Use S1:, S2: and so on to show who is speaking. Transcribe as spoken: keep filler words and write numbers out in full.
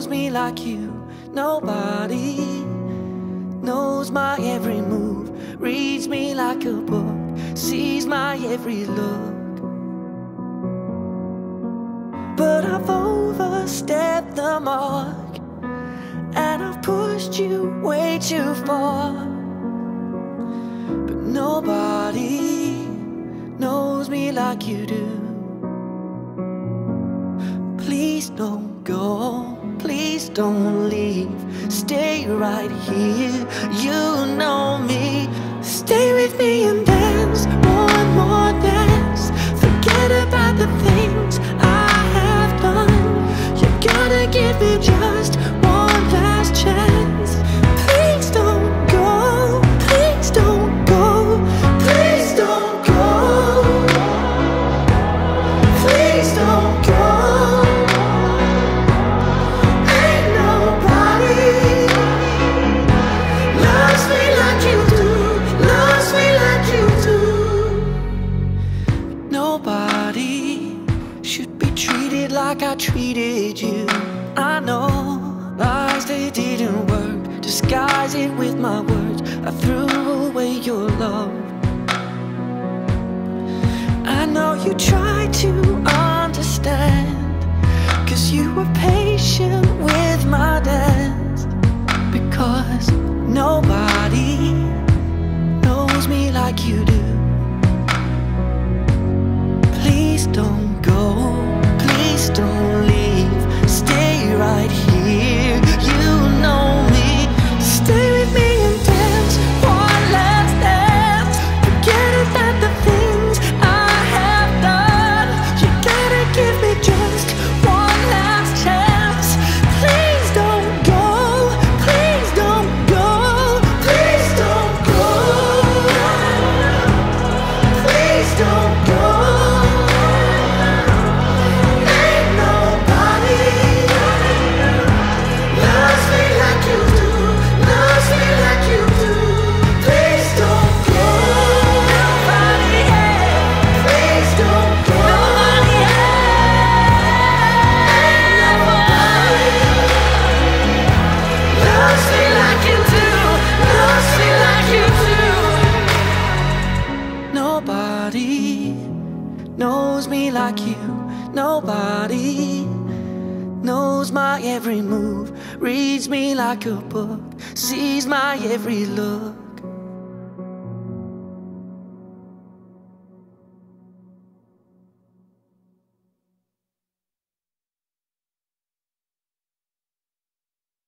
S1: knows me like you. Nobody knows my every move, reads me like a book, sees my every look. But I've overstepped the mark, and I've pushed you way too far. But nobody knows me like you do. Please don't go, please don't leave. Stay right here, you know me. Stay with me and dance, one more dance. Forget about the things I have done. You gotta give me just one last chance. Please don't go, please don't go, please don't go, please don't go. Ain't nobody loves me like you do, loves me like you do. Nobody should be treated like I treated you. I know lies, they didn't work. Disguise it with my words. I threw away your love. I know you tried to understand, 'cause you were patient with my dance. Because nobody knows me like you do. Please don't go, please don't leave. Stay right here, you know me. Stay with me and dance, one last dance. Forget about the things I have done. You gotta give me just one last chance. Please don't go, please don't go, please don't go, please don't go. Nobody knows me like you. Nobody knows my every move, reads me like a book, sees my every look.